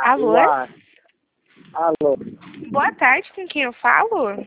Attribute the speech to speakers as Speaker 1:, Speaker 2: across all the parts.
Speaker 1: Alô?
Speaker 2: Alô?
Speaker 1: Boa tarde, com quem eu falo?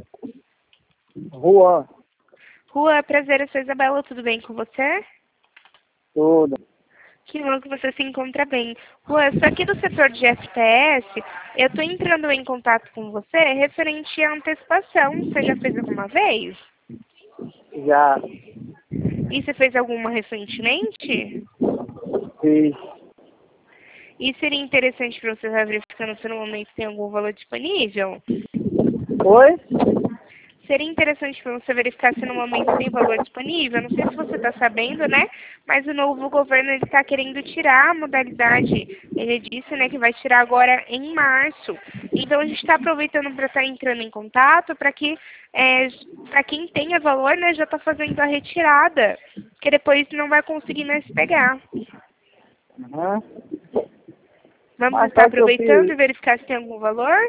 Speaker 2: Juan?
Speaker 1: Rua, prazer, eu sou Isabela, tudo bem com você?
Speaker 2: Tudo.
Speaker 1: Que bom que você se encontra bem. Rua, eu sou aqui do setor de FPS, eu estou entrando em contato com você referente à antecipação. Você já fez alguma vez?
Speaker 2: Já
Speaker 1: E você fez alguma recentemente?
Speaker 2: fiz.
Speaker 1: E seria interessante para você estar verificando se no momento tem algum valor disponível?
Speaker 2: Oi?
Speaker 1: Seria interessante para você verificar se no momento tem valor disponível. Não sei se você está sabendo, né? Mas o novo governo está querendo tirar a modalidade. Ele disse, né, que vai tirar agora em março. Então a gente está aproveitando para estar entrando em contato para que para quem tenha valor, né, já está fazendo a retirada, porque depois não vai conseguir mais pegar.
Speaker 2: Uhum.
Speaker 1: Vamos
Speaker 2: Mas
Speaker 1: estar
Speaker 2: sabe o que eu
Speaker 1: aproveitando e
Speaker 2: fiz?
Speaker 1: verificar se tem algum valor?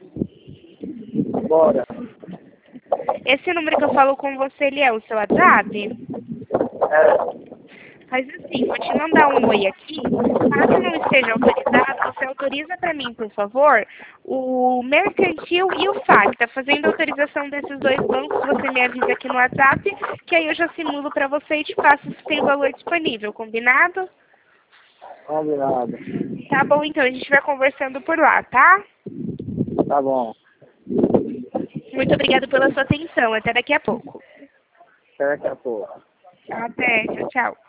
Speaker 2: Bora.
Speaker 1: Esse número que eu falo com você, ele é o seu WhatsApp?
Speaker 2: É,
Speaker 1: Faz assim, vou te mandar um oi aqui. Caso não esteja autorizado, você autoriza para mim, por favor, o Mercantil e o FAC. Fazendo a autorização desses dois bancos, você me avisa aqui no WhatsApp, que aí eu já simulo para você e te passo se tem valor disponível, combinado?
Speaker 2: combinado.
Speaker 1: Tá bom, então, a gente vai conversando por lá, tá?
Speaker 2: Tá bom.
Speaker 1: Muito obrigada pela sua atenção. Até daqui a pouco.
Speaker 2: Até daqui a pouco.
Speaker 1: Até. Tchau, tchau.